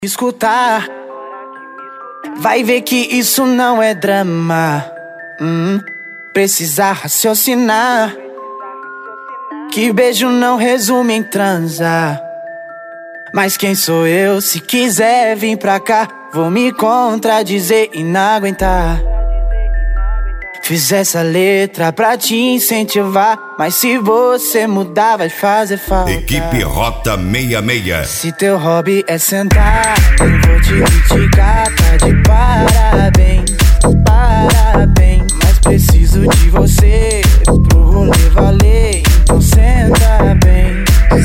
Escutar, vai ver que isso não é drama. Precisa raciocinar, que beijo não resume em transar. Mas quem sou eu? Se quiser vir pra cá, vou me contradizer e não aguentar. Fiz essa letra pra te incentivar, mas se você mudar vai fazer falta. Equipe Rota 66. Se teu hobby é sentar, eu vou te criticar, tá de parabéns, parabéns. Mas preciso de você pro rolê valer. Então senta bem,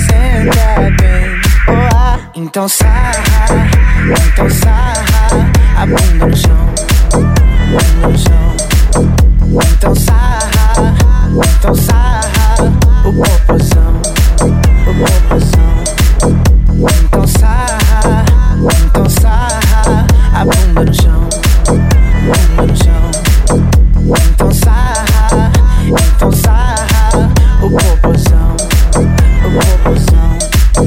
então sarra a bunda no chão, no chão. Então sarra o popozão, o popozão. Então sarra a bunda no chão, bunda no chão. Então sarra o popozão, o popozão.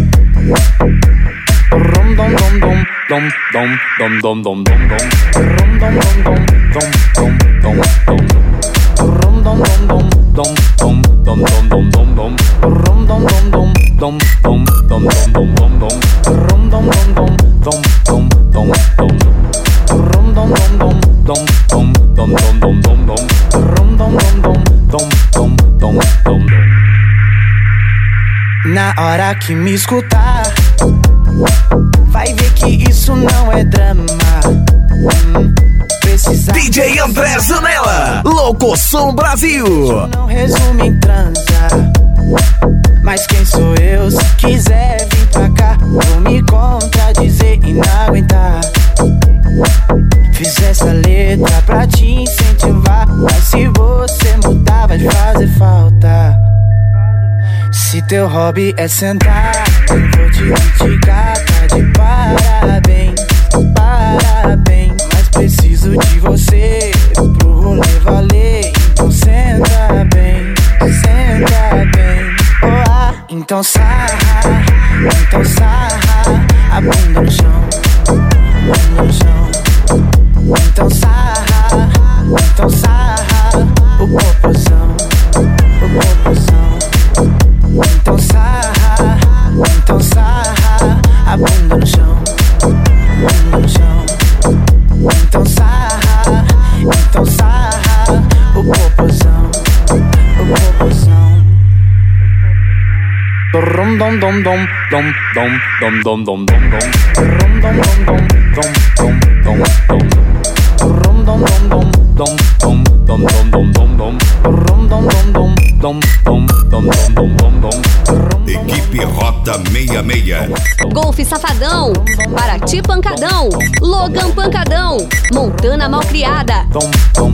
Rom dom dom dom dom dom dom dom dom dom. Rom dom dom dom dom dom dom. Rom dom dom dom dom dom dom dom dom. Rom dom dom dom dom dom dom dom dom. Rom dom dom dom dom dom dom dom. Rom dom dom dom dom dom dom dom dom. Rom dom dom dom dom dom dom. Na hora que me escutar, vai ver que isso não é drama. Precisa DJ André Zanella, Locoção Brasil. Não resume em transar. Mas quem sou eu? Se quiser vir pra cá, vou me contradizer e não aguentar. Fiz essa letra pra te incentivar, mas se você mudar vai fazer falta. Se teu hobby é sentar, eu vou te criticar, tá de parabéns, parabéns. Mas preciso de você pro rolê valer. Então senta bem, então sarra a bunda no chão, bunda no chão. Então sarra o popozão, o popozão. Então sarra a bunda no chão, bunda no chão. Então sarra o popozão, o popozão. Rom dom dom dom dom dom dom dom dom dom. Rom dom dom dom dom dom dom. Rom dom dom dom dom dom dom dom dom. Rom dom dom dom dom dom dom dom dom. Equipe Rota 66. Golf Safadão, Paraty Pancadão, Logan Pancadão, Montana Malcriada.